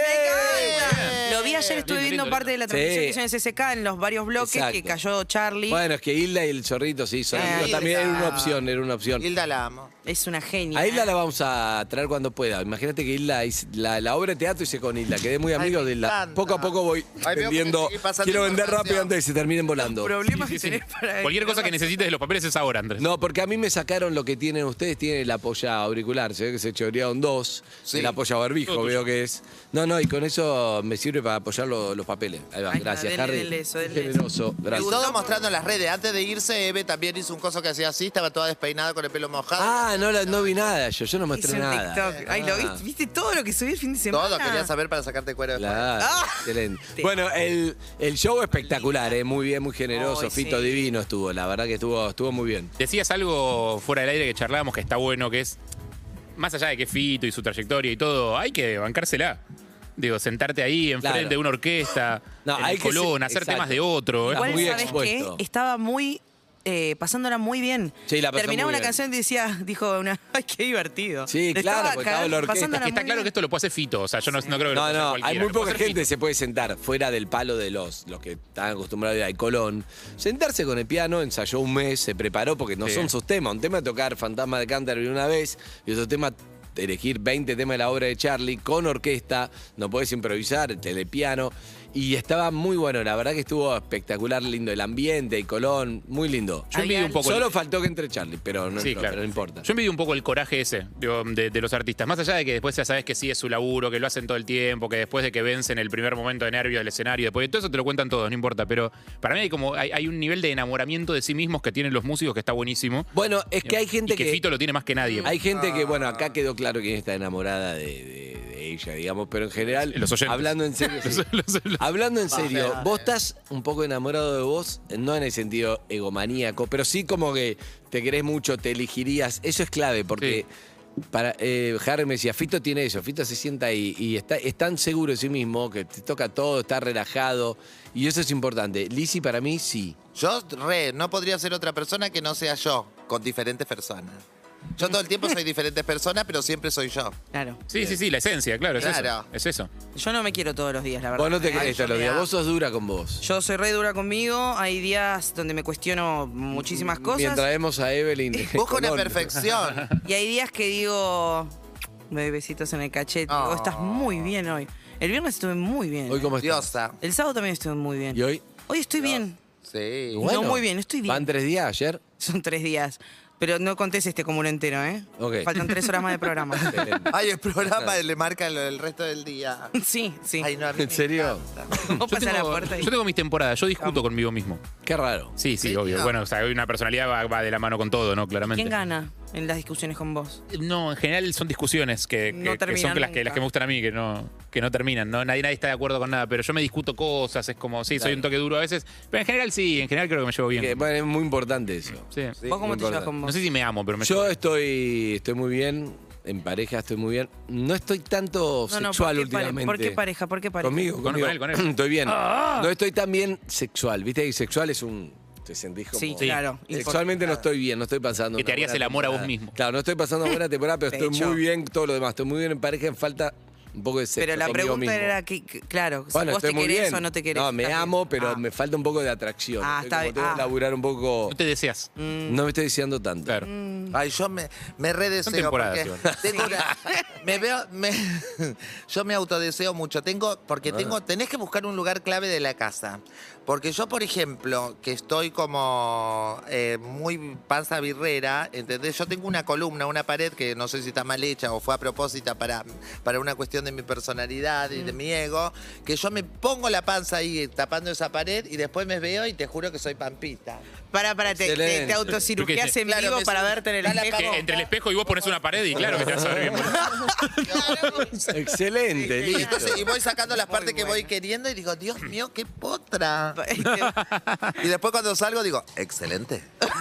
[SPEAKER 12] Lo vi ayer, estuve
[SPEAKER 11] Lindo,
[SPEAKER 12] viendo
[SPEAKER 11] lindo,
[SPEAKER 12] parte de la
[SPEAKER 10] Sí.
[SPEAKER 12] transmisión que hizo en S S K en los varios bloques
[SPEAKER 10] Exacto.
[SPEAKER 12] que cayó Charlie.
[SPEAKER 10] Bueno, es que Hilda y el Zorrito, sí, son
[SPEAKER 12] Ah,
[SPEAKER 10] amigos. También era
[SPEAKER 9] Hilda.
[SPEAKER 10] una opción, era una opción.
[SPEAKER 9] Hilda la amo.
[SPEAKER 12] Es una genia.
[SPEAKER 10] A Hilda la vamos a traer cuando pueda. Imagínate que Hilda, hice- la, la obra de teatro hice con Hilda. Quedé muy amigo
[SPEAKER 9] me
[SPEAKER 10] de Hilda.
[SPEAKER 9] encanta.
[SPEAKER 10] Poco a poco voy
[SPEAKER 9] Ay, veo que
[SPEAKER 10] vendiendo.
[SPEAKER 9] sigue pasando
[SPEAKER 10] Quiero vender
[SPEAKER 9] información.
[SPEAKER 10] rápido antes de que se terminen volando.
[SPEAKER 12] Problemas
[SPEAKER 11] Sí,
[SPEAKER 12] que
[SPEAKER 11] sí, sí.
[SPEAKER 12] tenés para...
[SPEAKER 11] Cualquier cosa que necesites de los papeles es ahora, Andrés.
[SPEAKER 10] No, porque a mí me sacaron lo que tienen ustedes, tienen el apoya auricular, se ve que se chorearon dos,
[SPEAKER 9] Sí.
[SPEAKER 10] el apoya barbijo
[SPEAKER 11] Todo
[SPEAKER 10] veo que es. No, no, y con eso me sirve para apoyar lo- los papeles. Ahí va,
[SPEAKER 12] Ahí está,
[SPEAKER 10] gracias,
[SPEAKER 12] dele,
[SPEAKER 10] Harry.
[SPEAKER 12] dele eso, dele
[SPEAKER 10] Generoso,
[SPEAKER 9] Y
[SPEAKER 10] gracias.
[SPEAKER 9] todo mostrando en las redes. Antes de irse, Eve también hizo un coso que hacía así, estaba toda despeinada con el pelo mojado.
[SPEAKER 10] Ah, no, la- no vi nada yo, yo no
[SPEAKER 12] Hizo
[SPEAKER 10] mostré
[SPEAKER 12] un
[SPEAKER 10] nada.
[SPEAKER 12] TikTok. Ay, ¿lo
[SPEAKER 10] Ah.
[SPEAKER 12] viste? ¿Viste todo lo que subí el fin de semana?
[SPEAKER 9] Todo quería saber para sacarte cuero de
[SPEAKER 10] Claro,
[SPEAKER 12] Ah.
[SPEAKER 10] excelente. Bueno, el, el show espectacular, eh, muy bien, muy generoso,
[SPEAKER 12] Ay,
[SPEAKER 10] Fito
[SPEAKER 12] sí.
[SPEAKER 10] divino estuvo, la verdad que estuvo, estuvo muy bien.
[SPEAKER 11] Decías algo fuera del aire que charlábamos que está bueno, que es, más allá de que Fito y su trayectoria y todo, hay que bancársela. Digo, sentarte ahí enfrente
[SPEAKER 10] Claro.
[SPEAKER 11] de una orquesta,
[SPEAKER 10] No,
[SPEAKER 11] en
[SPEAKER 10] hay
[SPEAKER 11] el
[SPEAKER 10] que
[SPEAKER 11] Colón,
[SPEAKER 10] ser-
[SPEAKER 11] hacer
[SPEAKER 10] exacto.
[SPEAKER 11] temas de otro. ¿eh?
[SPEAKER 12] Igual,
[SPEAKER 10] muy
[SPEAKER 12] ¿sabes
[SPEAKER 10] expuesto.
[SPEAKER 12] qué? Estaba muy... eh, pasándola muy bien.
[SPEAKER 10] Sí, la pasó
[SPEAKER 12] Terminaba
[SPEAKER 10] muy
[SPEAKER 12] una
[SPEAKER 10] bien.
[SPEAKER 12] canción y decía, dijo una, ay, qué divertido.
[SPEAKER 10] Sí,
[SPEAKER 12] Le
[SPEAKER 10] claro,
[SPEAKER 12] estaba
[SPEAKER 10] porque estaba
[SPEAKER 12] cagando-
[SPEAKER 10] la orquesta.
[SPEAKER 12] pasándola
[SPEAKER 11] Es que está
[SPEAKER 12] muy
[SPEAKER 11] claro
[SPEAKER 12] bien.
[SPEAKER 11] que esto lo puede hacer Fito. O sea, yo no, no creo que lo
[SPEAKER 10] No,
[SPEAKER 11] pueda hacer
[SPEAKER 10] no,
[SPEAKER 11] cualquiera,
[SPEAKER 10] hay muy
[SPEAKER 11] lo puede
[SPEAKER 10] poca
[SPEAKER 11] hacer
[SPEAKER 10] gente que
[SPEAKER 11] Fito.
[SPEAKER 10] se puede sentar fuera del palo de los, los que están acostumbrados a ir al Colón. Sentarse con el piano, ensayó un mes, se preparó porque no
[SPEAKER 11] Sí.
[SPEAKER 10] son sus temas. Un tema es tocar Fantasma de Canterbury una vez y otro tema elegir veinte temas de la obra de Charlie con orquesta, no podés improvisar, el telepiano. Y estaba muy bueno, la verdad que estuvo espectacular, lindo el ambiente, el Colón, muy lindo.
[SPEAKER 11] Yo envidio un poco el-
[SPEAKER 10] Solo faltó que entre Charlie, pero no,
[SPEAKER 11] Sí,
[SPEAKER 10] entró,
[SPEAKER 11] claro.
[SPEAKER 10] pero no importa.
[SPEAKER 11] Yo envidio un poco el coraje ese digo, de, de los artistas. Más allá de que después ya sabes que sí es su laburo, que lo hacen todo el tiempo, que después de que vencen el primer momento de nervio del escenario, después de todo eso te lo cuentan todos, no importa. Pero para mí hay como hay, hay un nivel de enamoramiento de sí mismos que tienen los músicos que está buenísimo.
[SPEAKER 10] Bueno, es que hay gente
[SPEAKER 11] y que,
[SPEAKER 10] que...
[SPEAKER 11] Fito lo tiene más que nadie.
[SPEAKER 10] Hay gente que, bueno, acá quedó claro quién está enamorada de, de- de ella, digamos, pero en general,
[SPEAKER 11] Los oyentes.
[SPEAKER 10] hablando en serio, sí. hablando en serio, vos estás un poco enamorado de vos, no en el sentido egomaníaco, pero sí como que te querés mucho, te elegirías, eso es clave, porque para eh, Harry me decía, Fito tiene eso, Fito se sienta ahí y está, es tan seguro de sí mismo que te toca todo, está relajado, y eso es importante. Lizzy para mí sí.
[SPEAKER 9] Yo, re, no podría ser otra persona que no sea yo, con diferentes personas. Yo todo el tiempo soy diferentes personas, pero siempre soy yo.
[SPEAKER 12] Claro.
[SPEAKER 11] Sí, sí, sí, la esencia, claro, es
[SPEAKER 9] Claro.
[SPEAKER 11] eso. Es eso.
[SPEAKER 12] Yo no me quiero todos los días, la verdad.
[SPEAKER 10] Vos no te
[SPEAKER 12] Ay,
[SPEAKER 10] querés
[SPEAKER 12] yo
[SPEAKER 10] todos los
[SPEAKER 12] me
[SPEAKER 10] días,
[SPEAKER 12] da-
[SPEAKER 10] vos sos dura con vos.
[SPEAKER 12] Yo soy re dura conmigo, hay días donde me cuestiono muchísimas cosas.
[SPEAKER 10] Mientras vemos a Evelyn.
[SPEAKER 9] Busco una
[SPEAKER 10] Colón.
[SPEAKER 9] perfección.
[SPEAKER 12] Y hay días que digo, me doy besitos en el cachete, digo,
[SPEAKER 9] Oh.
[SPEAKER 12] estás muy bien hoy. El viernes estuve muy bien.
[SPEAKER 10] Hoy cómo estás.
[SPEAKER 9] Diosa.
[SPEAKER 12] El sábado también estuve muy bien.
[SPEAKER 10] ¿Y hoy?
[SPEAKER 12] Hoy estoy bien.
[SPEAKER 9] Sí.
[SPEAKER 12] No, muy bien, estoy bien.
[SPEAKER 10] ¿Van tres días ayer?
[SPEAKER 12] Son tres días. Pero no contés este como uno entero, ¿eh?
[SPEAKER 10] Ok.
[SPEAKER 12] Faltan tres horas más de programa.
[SPEAKER 10] Excelente.
[SPEAKER 9] Ay, el programa le marca el, el resto del día.
[SPEAKER 12] Sí, sí.
[SPEAKER 9] Ay, no, a mí
[SPEAKER 10] ¿En
[SPEAKER 9] me
[SPEAKER 10] serio?
[SPEAKER 9] encanta.
[SPEAKER 12] Vos
[SPEAKER 11] Yo
[SPEAKER 12] pasás la
[SPEAKER 11] tengo,
[SPEAKER 12] puerta y...
[SPEAKER 11] yo tengo mis temporadas, yo discuto conmigo mismo.
[SPEAKER 10] Qué raro.
[SPEAKER 11] Sí, sí,
[SPEAKER 9] ¿Sí?
[SPEAKER 11] obvio.
[SPEAKER 9] No.
[SPEAKER 11] Bueno, o sea, una personalidad va, va de la mano con todo, ¿no? Claramente.
[SPEAKER 12] ¿Quién gana en las discusiones con vos?
[SPEAKER 11] No, en general son discusiones que, que-
[SPEAKER 12] No
[SPEAKER 11] que
[SPEAKER 12] terminan
[SPEAKER 11] son las que, las
[SPEAKER 12] nunca.
[SPEAKER 11] que me gustan a mí, que no, que no terminan. ¿no? Nadie, nadie está de acuerdo con nada, pero yo me discuto cosas, es como, sí, soy un toque duro a veces, pero en general sí, en general creo que me llevo bien.
[SPEAKER 10] Que, bueno, es muy importante eso.
[SPEAKER 11] Sí.
[SPEAKER 12] ¿Vos cómo
[SPEAKER 10] muy
[SPEAKER 12] te llevas
[SPEAKER 10] importante.
[SPEAKER 12] con vos?
[SPEAKER 11] No sé si me amo, pero me llevo
[SPEAKER 10] Yo estoy, estoy muy bien, en pareja estoy muy bien. No estoy tanto
[SPEAKER 12] No, no,
[SPEAKER 10] sexual
[SPEAKER 12] ¿por qué pare-
[SPEAKER 10] últimamente.
[SPEAKER 12] ¿por qué pareja? ¿Por qué pareja?
[SPEAKER 10] Conmigo,
[SPEAKER 11] Con-
[SPEAKER 10] conmigo.
[SPEAKER 11] con él, con él.
[SPEAKER 10] Estoy bien.
[SPEAKER 12] Ah.
[SPEAKER 10] No estoy tan bien sexual. ¿Viste que sexual es un... Te sentís como...
[SPEAKER 12] Sí, claro.
[SPEAKER 10] Sexualmente no estoy bien, no estoy pasando
[SPEAKER 11] Que te
[SPEAKER 10] una
[SPEAKER 11] harías
[SPEAKER 10] buena
[SPEAKER 11] el amor a vos
[SPEAKER 10] temporada.
[SPEAKER 11] mismo.
[SPEAKER 10] Claro, no estoy pasando una buena temporada, pero estoy
[SPEAKER 12] Pecho.
[SPEAKER 10] muy bien todo lo demás. Estoy muy bien en pareja, en falta un poco de sexo.
[SPEAKER 12] Pero la
[SPEAKER 10] conmigo
[SPEAKER 12] pregunta
[SPEAKER 10] mismo.
[SPEAKER 12] era, que, que- claro, si
[SPEAKER 10] Bueno,
[SPEAKER 12] vos te
[SPEAKER 10] estoy muy
[SPEAKER 12] querés
[SPEAKER 10] bien.
[SPEAKER 12] o no te querés.
[SPEAKER 10] No, me
[SPEAKER 12] Está bien.
[SPEAKER 10] amo, pero
[SPEAKER 12] Ah.
[SPEAKER 10] me falta un poco de atracción.
[SPEAKER 12] Ah,
[SPEAKER 10] Estoy
[SPEAKER 12] está
[SPEAKER 10] como
[SPEAKER 12] bien.
[SPEAKER 10] tengo que
[SPEAKER 12] Ah.
[SPEAKER 10] laburar un poco...
[SPEAKER 11] No te deseas.
[SPEAKER 12] Mm.
[SPEAKER 10] No me estoy deseando tanto.
[SPEAKER 11] Claro.
[SPEAKER 9] Ay, yo me, me redeseo.
[SPEAKER 11] Son temporadas,
[SPEAKER 9] porque
[SPEAKER 11] igual.
[SPEAKER 9] tengo una- me veo, me- yo me autodeseo mucho. Tengo, porque tengo, tenés que buscar un lugar clave de la casa. Porque yo, por ejemplo, que estoy como eh, muy panza birrera, ¿entendés? Yo tengo una columna, una pared que no sé si está mal hecha o fue a propósito para, para una cuestión de mi personalidad y de mi ego, que yo me pongo la panza ahí tapando esa pared y después me veo y te juro que soy pampita.
[SPEAKER 12] Para, para, te, te,
[SPEAKER 10] Excelente.
[SPEAKER 12] te autocirugias en
[SPEAKER 9] Claro,
[SPEAKER 12] vivo
[SPEAKER 9] me
[SPEAKER 12] para
[SPEAKER 9] sub-
[SPEAKER 12] verte en el
[SPEAKER 9] da la
[SPEAKER 12] espejo.
[SPEAKER 11] Que entre el espejo y vos pones una pared y claro que te vas a ver bien.
[SPEAKER 10] Excelente,
[SPEAKER 9] Y,
[SPEAKER 10] listo.
[SPEAKER 9] entonces, y voy sacando las partes que voy queriendo y digo, Dios mío, qué potra. Y después cuando salgo digo, excelente.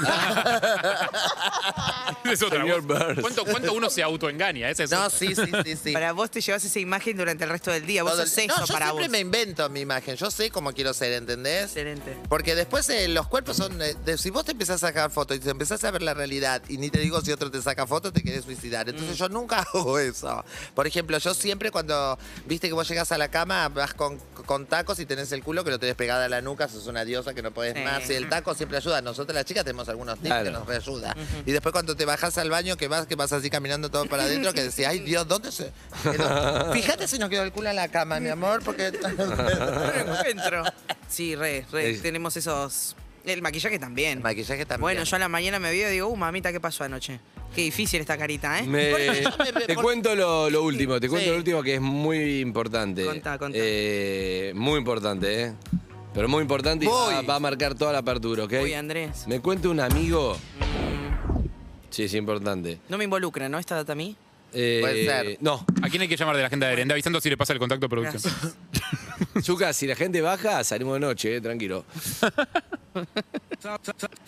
[SPEAKER 11] Es otra
[SPEAKER 10] Señor
[SPEAKER 11] voz.
[SPEAKER 10] Burns.
[SPEAKER 11] ¿Cuánto, ¿Cuánto uno se autoengaña? Ese es
[SPEAKER 9] No,
[SPEAKER 11] otro.
[SPEAKER 9] sí, sí, sí, sí.
[SPEAKER 12] Para vos te llevas esa imagen durante el resto del día. Vos
[SPEAKER 9] Todo el-
[SPEAKER 12] sos eso
[SPEAKER 9] no, yo
[SPEAKER 12] para
[SPEAKER 9] siempre
[SPEAKER 12] vos.
[SPEAKER 9] me invento mi imagen. Yo sé cómo quiero ser, ¿entendés?
[SPEAKER 12] Excelente.
[SPEAKER 9] Porque después eh, los cuerpos son... eh, de- si vos te empezás a sacar fotos y te empezás a ver la realidad y ni te digo si otro te saca fotos, te querés suicidar. Entonces yo nunca hago eso. Por ejemplo, yo siempre cuando... Viste que vos llegás a la cama, vas con, con tacos y tenés el culo que lo tenés pegada a la nuca, sos una diosa que no podés
[SPEAKER 12] Sí.
[SPEAKER 9] más. Y el taco siempre ayuda. Nosotros las chicas tenemos algunos tips
[SPEAKER 10] Claro.
[SPEAKER 9] que nos reayuda. Y después cuando te bajás al baño, que vas, que vas así caminando todo para adentro, que decís, ay Dios, ¿dónde se quedó? Fíjate si nos quedó el culo en la cama, mi amor, porque...
[SPEAKER 12] encuentro. Sí, re, re.
[SPEAKER 10] Es-
[SPEAKER 12] Tenemos esos. El maquillaje también.
[SPEAKER 9] Maquillaje también.
[SPEAKER 12] Bueno, yo a la mañana me veo y digo, uh, mamita, ¿qué pasó anoche? Qué difícil esta carita, ¿eh?
[SPEAKER 10] Me-
[SPEAKER 9] Por eso yo me-
[SPEAKER 10] te
[SPEAKER 9] por-
[SPEAKER 10] cuento lo, lo último, te cuento
[SPEAKER 12] Sí.
[SPEAKER 10] lo último que es muy importante.
[SPEAKER 12] Contá, contá.
[SPEAKER 10] Eh, muy importante, ¿eh? Pero muy importante y
[SPEAKER 9] Voy.
[SPEAKER 10] va, va a marcar toda la apertura, ¿ok?
[SPEAKER 12] Uy, Andrés.
[SPEAKER 10] Me cuenta un amigo. Sí, es importante.
[SPEAKER 12] No me involucra, ¿no? Esta data a mí.
[SPEAKER 10] Eh,
[SPEAKER 9] Puede ser.
[SPEAKER 10] No,
[SPEAKER 11] ¿A quién hay que llamar de la agenda aérea? Anda avisando si le pasa el contacto de producción.
[SPEAKER 12] Gracias.
[SPEAKER 10] Zucca, si la gente baja, salimos de noche, eh, tranquilo. Sa-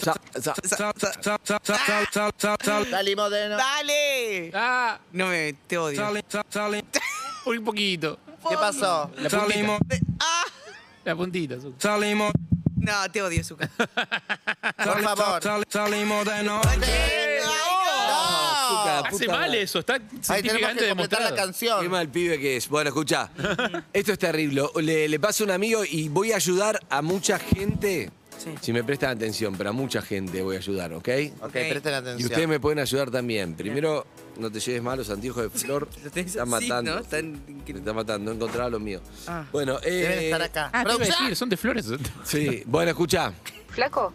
[SPEAKER 10] sa-
[SPEAKER 9] Salimos de... no-
[SPEAKER 12] ¡Dale!
[SPEAKER 11] Ah,
[SPEAKER 12] No me. Te odio.
[SPEAKER 11] un poquito.
[SPEAKER 9] ¿Qué pasó?
[SPEAKER 11] La puntita.
[SPEAKER 12] ¡Ah!
[SPEAKER 11] La puntita. Zucca.
[SPEAKER 14] Salimos,
[SPEAKER 12] No, te odio, Zucca.
[SPEAKER 9] Por favor.
[SPEAKER 14] sal- salimos de noche.
[SPEAKER 10] Zucca, la
[SPEAKER 11] Hace
[SPEAKER 10] puta
[SPEAKER 11] mal
[SPEAKER 10] madre.
[SPEAKER 11] eso, está
[SPEAKER 9] Ahí tenemos
[SPEAKER 11] científicamente
[SPEAKER 9] que completar
[SPEAKER 11] demostrado.
[SPEAKER 9] la canción.
[SPEAKER 10] Qué mal pibe que es. Bueno, escucha. Esto es terrible. Le, le pasa a un amigo y voy a ayudar a mucha gente.
[SPEAKER 12] Sí.
[SPEAKER 10] Si me prestan atención, pero a mucha gente voy a ayudar, ¿ok?
[SPEAKER 9] Ok, presten
[SPEAKER 10] Y
[SPEAKER 9] atención.
[SPEAKER 10] ustedes me pueden ayudar también. Primero, no te lleves mal los anteojos de flor.
[SPEAKER 12] Lo tenés
[SPEAKER 10] Están
[SPEAKER 12] así,
[SPEAKER 10] matando.
[SPEAKER 12] ¿no? Están
[SPEAKER 10] Me están matando, no encontraba los míos.
[SPEAKER 12] Ah.
[SPEAKER 10] Bueno, eh,
[SPEAKER 9] Deben estar acá.
[SPEAKER 11] Ah, te iba a
[SPEAKER 9] ¿Producción?
[SPEAKER 11] decir, son de flores.
[SPEAKER 10] Sí, bueno, escucha.
[SPEAKER 6] ¿Flaco?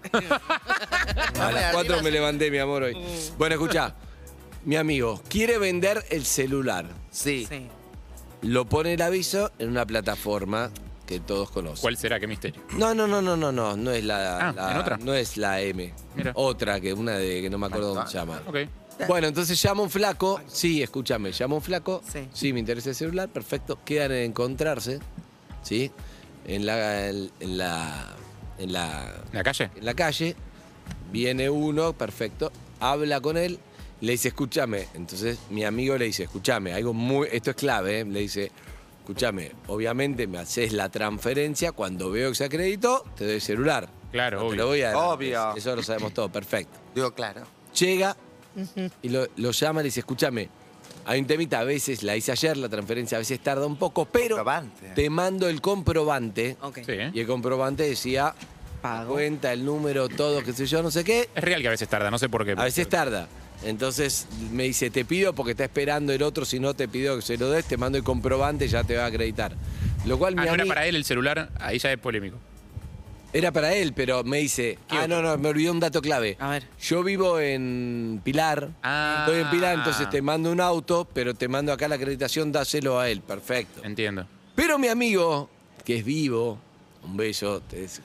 [SPEAKER 10] A las cuatro me levanté, mi amor, hoy. Bueno, escucha. Mi amigo quiere vender el celular.
[SPEAKER 9] Sí.
[SPEAKER 12] Sí.
[SPEAKER 10] Lo pone el aviso en una plataforma que todos conocen.
[SPEAKER 11] ¿Cuál será? ¿Qué misterio?
[SPEAKER 10] No, no, no, no, no, no, no es la,
[SPEAKER 11] Ah,
[SPEAKER 10] la-
[SPEAKER 11] ¿en otra?
[SPEAKER 10] no es la M.
[SPEAKER 11] Mira.
[SPEAKER 10] Otra que una de que no me acuerdo cómo se llama.
[SPEAKER 11] Ok.
[SPEAKER 10] Bueno, entonces llama un flaco. Sí, escúchame, llama un flaco.
[SPEAKER 12] Sí.
[SPEAKER 10] Sí, me interesa el celular, perfecto. Quedan en encontrarse, ¿sí? En la en la en la
[SPEAKER 11] ¿En la calle?
[SPEAKER 10] en la calle. Viene uno, perfecto, habla con él, le dice, escúchame. Entonces mi amigo le dice, escúchame, algo muy, esto es clave, ¿eh? Le dice, escúchame, obviamente me haces la transferencia, cuando veo que se acreditó, te doy el celular.
[SPEAKER 11] Claro,
[SPEAKER 10] No te
[SPEAKER 11] obvio.
[SPEAKER 10] lo voy a dar.
[SPEAKER 9] Obvio.
[SPEAKER 10] Eso lo sabemos todo, perfecto.
[SPEAKER 9] Digo, claro.
[SPEAKER 10] Llega y lo, lo llama y le dice, escúchame, hay un temita, a veces, la hice ayer, la transferencia a veces tarda un poco, pero
[SPEAKER 9] Comprobante.
[SPEAKER 10] te mando el comprobante.
[SPEAKER 12] Ok.
[SPEAKER 11] Sí, ¿eh?
[SPEAKER 10] Y el comprobante decía,
[SPEAKER 12] Pago.
[SPEAKER 10] cuenta, el número, todo, qué sé yo, no sé qué.
[SPEAKER 11] Es real que a veces tarda, no sé por qué.
[SPEAKER 10] A veces tarda. Entonces me dice, te pido porque está esperando el otro, si no te pido que se lo des, te mando el comprobante y ya te va a acreditar. Lo cual
[SPEAKER 11] Ah,
[SPEAKER 10] mi
[SPEAKER 11] no era
[SPEAKER 10] ami-
[SPEAKER 11] para él el celular, ahí ya es polémico.
[SPEAKER 10] era para él, pero me dice,
[SPEAKER 11] ¿Qué
[SPEAKER 10] ah,
[SPEAKER 11] otro?
[SPEAKER 10] no, no, me olvidé un dato clave.
[SPEAKER 12] A ver.
[SPEAKER 10] Yo vivo en Pilar,
[SPEAKER 11] Ah.
[SPEAKER 10] estoy en Pilar, entonces te mando un auto, pero te mando acá la acreditación, dáselo a él, perfecto.
[SPEAKER 11] Entiendo.
[SPEAKER 10] Pero mi amigo, que es vivo, un beso, te des-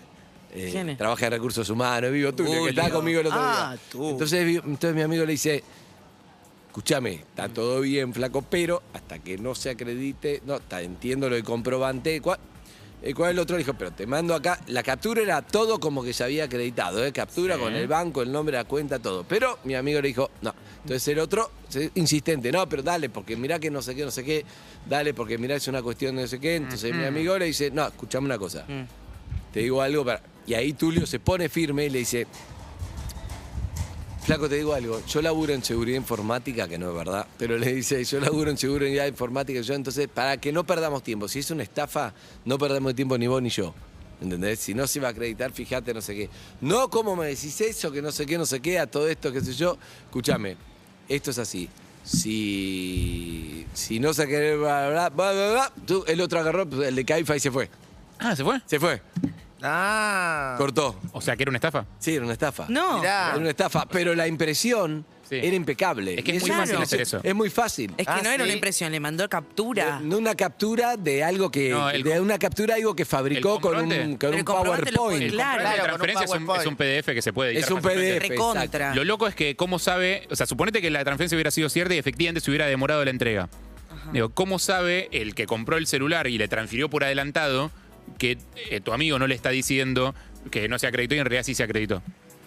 [SPEAKER 10] eh,
[SPEAKER 12] ¿Quién es?
[SPEAKER 10] trabaja en recursos humanos, vivo Tulio, que
[SPEAKER 12] Tulio.
[SPEAKER 10] estaba conmigo el otro
[SPEAKER 12] Ah,
[SPEAKER 10] día.
[SPEAKER 12] tú.
[SPEAKER 10] Entonces, vi- entonces mi amigo le dice, escúchame, está todo bien, flaco, pero hasta que no se acredite, no, está, entiendo lo del comprobante. ¿Cuál, eh, ¿cuál es el otro? Le dijo, pero te mando acá. La captura era todo como que se había acreditado, ¿eh? Captura
[SPEAKER 11] Sí.
[SPEAKER 10] con el banco, el nombre, la cuenta, todo. Pero mi amigo le dijo, no. Entonces el otro, se- insistente, no, pero dale, porque mirá que no sé qué, no sé qué, dale, porque mirá es una cuestión de no sé qué. Entonces mi amigo le dice, no, escuchame una cosa,
[SPEAKER 12] Mm.
[SPEAKER 10] te digo algo para... Y ahí Tulio se pone firme y le dice, flaco, te digo algo, yo laburo en seguridad informática, que no es verdad, pero le dice, yo laburo en seguridad informática, yo entonces, para que no perdamos tiempo, si es una estafa, no perdemos tiempo ni vos ni yo. ¿Entendés? Si no se va a acreditar, fíjate, no sé qué. No, ¿cómo me decís eso? Que no sé qué, no sé qué, a todo esto, qué sé yo. Escúchame, esto es así. Si, si no se quiere, bla, bla, bla, bla, bla, tú, el otro agarró, pues, el de Caifa y se fue.
[SPEAKER 11] Ah, ¿se fue?
[SPEAKER 10] Se fue.
[SPEAKER 9] Ah.
[SPEAKER 10] Cortó.
[SPEAKER 11] O sea, que era una estafa.
[SPEAKER 10] Sí, era una estafa.
[SPEAKER 12] No.
[SPEAKER 9] Mirá.
[SPEAKER 10] Era una estafa, pero la impresión
[SPEAKER 11] Sí.
[SPEAKER 10] era impecable.
[SPEAKER 11] Es que
[SPEAKER 10] Y
[SPEAKER 11] es muy
[SPEAKER 10] eso-
[SPEAKER 11] fácil hacer eso.
[SPEAKER 10] Es muy fácil.
[SPEAKER 12] Es que
[SPEAKER 9] Ah,
[SPEAKER 12] no era
[SPEAKER 9] ¿sí?
[SPEAKER 12] una impresión, le mandó captura.
[SPEAKER 10] No una captura de algo que.
[SPEAKER 11] No, el
[SPEAKER 10] de
[SPEAKER 11] com-
[SPEAKER 10] una captura de algo que fabricó
[SPEAKER 11] ¿El
[SPEAKER 10] con
[SPEAKER 11] comprobante?
[SPEAKER 10] un, con
[SPEAKER 12] Pero
[SPEAKER 10] un
[SPEAKER 12] el comprobante lo
[SPEAKER 10] PowerPoint.
[SPEAKER 12] puede-
[SPEAKER 11] El
[SPEAKER 12] Claro.
[SPEAKER 11] comprobante de
[SPEAKER 9] Claro, con un
[SPEAKER 11] transferencia es un,
[SPEAKER 9] PowerPoint.
[SPEAKER 11] es un P D F que se puede editar
[SPEAKER 10] Es un
[SPEAKER 11] fácilmente.
[SPEAKER 10] P D F.
[SPEAKER 12] Recontra.
[SPEAKER 10] exacto.
[SPEAKER 11] Lo loco es que cómo sabe, o sea, suponete que la transferencia hubiera sido cierta y efectivamente se hubiera demorado la entrega. Digo, ¿cómo sabe el que compró el celular y le transfirió por adelantado que eh, tu amigo no le está diciendo que no se acreditó y en realidad sí se acreditó?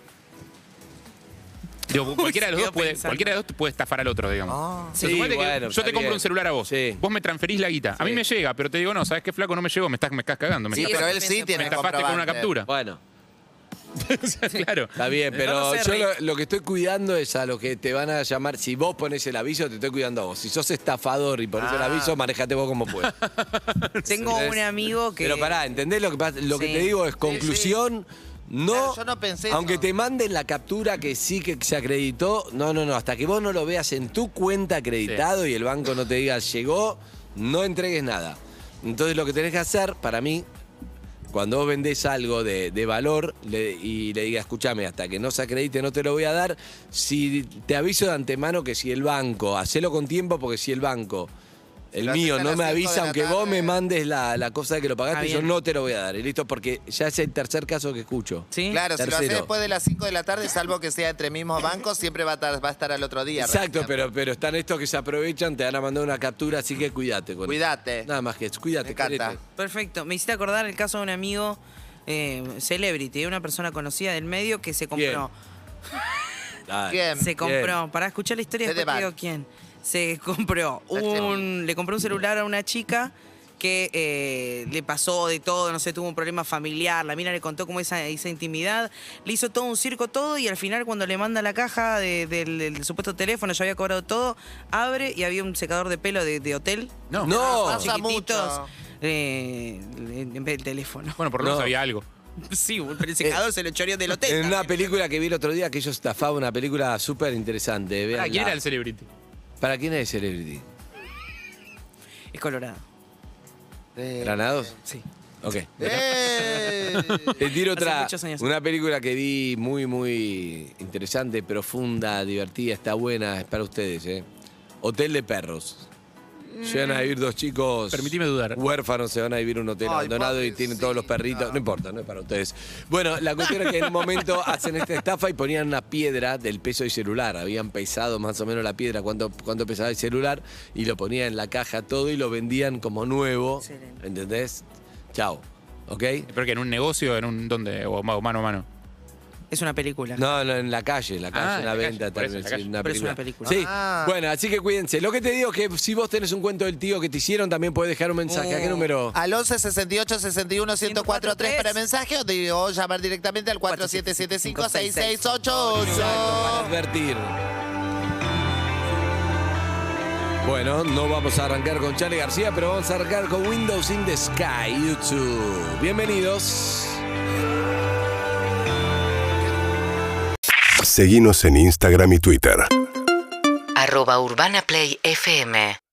[SPEAKER 11] Digo, cualquiera, de los
[SPEAKER 12] se
[SPEAKER 11] dos
[SPEAKER 12] quedó
[SPEAKER 11] puede,
[SPEAKER 12] pensando.
[SPEAKER 11] cualquiera de los dos puede estafar al otro, digamos.
[SPEAKER 9] Ah.
[SPEAKER 11] O sea,
[SPEAKER 10] Sí,
[SPEAKER 11] suponete que
[SPEAKER 10] bueno,
[SPEAKER 11] yo
[SPEAKER 10] está
[SPEAKER 11] te compro
[SPEAKER 10] bien.
[SPEAKER 11] un celular a vos.
[SPEAKER 10] Sí.
[SPEAKER 11] Vos me transferís la guita. A mí
[SPEAKER 10] Sí.
[SPEAKER 11] me llega, pero te digo, no, ¿sabes qué, flaco? No me llegó, me estás, me estás cagando. Me
[SPEAKER 9] Sí,
[SPEAKER 11] estás-
[SPEAKER 9] pero él sí
[SPEAKER 11] me
[SPEAKER 9] tiene
[SPEAKER 11] estafaste con una
[SPEAKER 9] comprobante.
[SPEAKER 11] captura.
[SPEAKER 10] Bueno,
[SPEAKER 11] O sea, claro.
[SPEAKER 10] está bien, pero
[SPEAKER 12] No, no sé,
[SPEAKER 10] yo
[SPEAKER 12] Rick.
[SPEAKER 10] lo, lo que estoy cuidando es a lo que te van a llamar. Si vos pones el aviso, te estoy cuidando a vos. Si sos estafador y pones el
[SPEAKER 9] Ah.
[SPEAKER 10] aviso, manejate vos como puedas.
[SPEAKER 12] Tengo
[SPEAKER 10] ¿Entendés?
[SPEAKER 12] un amigo que.
[SPEAKER 10] Pero pará, ¿entendés lo que pasa? Lo que
[SPEAKER 12] Sí.
[SPEAKER 10] te digo es conclusión. No,
[SPEAKER 9] Claro, yo no pensé
[SPEAKER 10] aunque
[SPEAKER 9] eso.
[SPEAKER 10] te manden la captura que sí que se acreditó, no, no, no, hasta que vos no lo veas en tu cuenta acreditado y el banco no te diga llegó, no entregues nada. Entonces lo que tenés que hacer, para mí, cuando vos vendés algo de, de valor le- y le digas, escúchame, hasta que no se acredite no te lo voy a dar, si te aviso de antemano que si el banco, hacelo con tiempo porque si el banco, el
[SPEAKER 9] lo
[SPEAKER 10] mío,
[SPEAKER 9] haces a
[SPEAKER 10] no
[SPEAKER 9] las
[SPEAKER 10] me
[SPEAKER 9] cinco de
[SPEAKER 10] avisa,
[SPEAKER 9] la
[SPEAKER 10] aunque vos
[SPEAKER 9] tarde.
[SPEAKER 10] me mandes la, la cosa de que lo pagaste,
[SPEAKER 12] Ah,
[SPEAKER 10] yo
[SPEAKER 12] bien.
[SPEAKER 10] no te lo voy a dar. Y listo, porque ya es el tercer caso que escucho.
[SPEAKER 12] ¿Sí?
[SPEAKER 9] Claro, si lo haces
[SPEAKER 10] Tercero.
[SPEAKER 9] después de las cinco de la tarde, salvo que sea entre mismos bancos, siempre va a estar, va a estar al otro día.
[SPEAKER 10] Exacto,
[SPEAKER 9] registrando.
[SPEAKER 10] pero, pero están estos que se aprovechan, te van a mandar una captura, así que cuídate con
[SPEAKER 9] Cuídate.
[SPEAKER 10] eso. Nada más que eso, cuídate.
[SPEAKER 9] Me encanta.
[SPEAKER 10] querete.
[SPEAKER 12] Perfecto. Me hiciste acordar el caso de un amigo eh, celebrity, una persona conocida del medio que se compró.
[SPEAKER 10] Dale.
[SPEAKER 9] ¿Quién?
[SPEAKER 12] Se compró, para escuchar la historia
[SPEAKER 9] Fede
[SPEAKER 12] después te
[SPEAKER 9] Val.
[SPEAKER 12] digo quién. Se compró
[SPEAKER 9] H.
[SPEAKER 12] un. Le compró un celular a una chica que eh, le pasó de todo, no sé, tuvo un problema familiar. La mina le contó cómo esa, esa intimidad. Le hizo todo un circo, todo, y al final, cuando le manda la caja de- del, del supuesto teléfono, ya había cobrado todo, abre y había un secador de pelo de, de hotel.
[SPEAKER 11] No.
[SPEAKER 10] No.
[SPEAKER 9] Pasa
[SPEAKER 12] Chiquititos.
[SPEAKER 9] mucho.
[SPEAKER 12] eh, en vez del teléfono.
[SPEAKER 11] Bueno, por lo menos
[SPEAKER 10] No.
[SPEAKER 11] había algo.
[SPEAKER 12] Sí, pero el secador se lo choreó del hotel.
[SPEAKER 10] En una
[SPEAKER 12] también.
[SPEAKER 10] película que vi el otro día, que ellos estafaban, una película súper interesante.
[SPEAKER 11] Ah,
[SPEAKER 10] véanla.
[SPEAKER 11] ¿quién era el celebrity?
[SPEAKER 10] ¿Para quién es el Celebrity?
[SPEAKER 12] Es colorado.
[SPEAKER 9] Eh,
[SPEAKER 10] ¿Granados?
[SPEAKER 12] Sí.
[SPEAKER 10] Ok.
[SPEAKER 9] eh.
[SPEAKER 10] Te tiro
[SPEAKER 12] Hace
[SPEAKER 10] otra,
[SPEAKER 12] muchos años.
[SPEAKER 10] una película que vi muy, muy interesante, profunda, divertida, está buena, es para ustedes, ¿eh? Hotel de perros. Llegan a vivir dos chicos
[SPEAKER 11] Permitime dudar.
[SPEAKER 10] huérfanos, se van a vivir en un hotel
[SPEAKER 9] Ay,
[SPEAKER 10] abandonado y
[SPEAKER 9] papi,
[SPEAKER 10] tienen
[SPEAKER 9] sí,
[SPEAKER 10] todos los perritos.
[SPEAKER 9] no.
[SPEAKER 10] No importa, no es para ustedes. Bueno, la cuestión es que en un momento hacen esta estafa y ponían una piedra del peso del celular. Habían pesado más o menos la piedra, cuánto, cuánto pesaba el celular, y lo ponían en la caja todo y lo vendían como nuevo.
[SPEAKER 12] Excelente.
[SPEAKER 10] ¿Entendés? Chao. ¿Ok?
[SPEAKER 11] Pero que en un negocio, en un ¿dónde? O ma- mano a mano.
[SPEAKER 12] Es una película.
[SPEAKER 10] No, no, en la calle, en la calle,
[SPEAKER 11] Ah,
[SPEAKER 10] en
[SPEAKER 11] en
[SPEAKER 10] la
[SPEAKER 11] la calle,
[SPEAKER 10] venta
[SPEAKER 11] por eso,
[SPEAKER 10] también.
[SPEAKER 11] en la
[SPEAKER 10] sí,
[SPEAKER 11] calle.
[SPEAKER 10] una
[SPEAKER 12] Pero es
[SPEAKER 10] película.
[SPEAKER 12] una película.
[SPEAKER 10] Sí,
[SPEAKER 9] Ah.
[SPEAKER 10] bueno, así que cuídense. Lo que te digo es que si vos tenés un cuento del tío que te hicieron, también puedes dejar un mensaje. ¿A qué
[SPEAKER 12] Oh.
[SPEAKER 10] número?
[SPEAKER 9] Al once sesenta y ocho sesenta y uno ciento cuatro tres para mensaje o, te, o llamar directamente al cuatro siete siete cinco seis seis ocho
[SPEAKER 10] Exacto, para
[SPEAKER 9] ocho.
[SPEAKER 10] advertir. Bueno, no vamos a arrancar con Charlie García, pero vamos a arrancar con Windows in the Sky, YouTube. Bienvenidos.
[SPEAKER 1] Seguinos en Instagram y Twitter.
[SPEAKER 15] Arroba Urbana Play F M.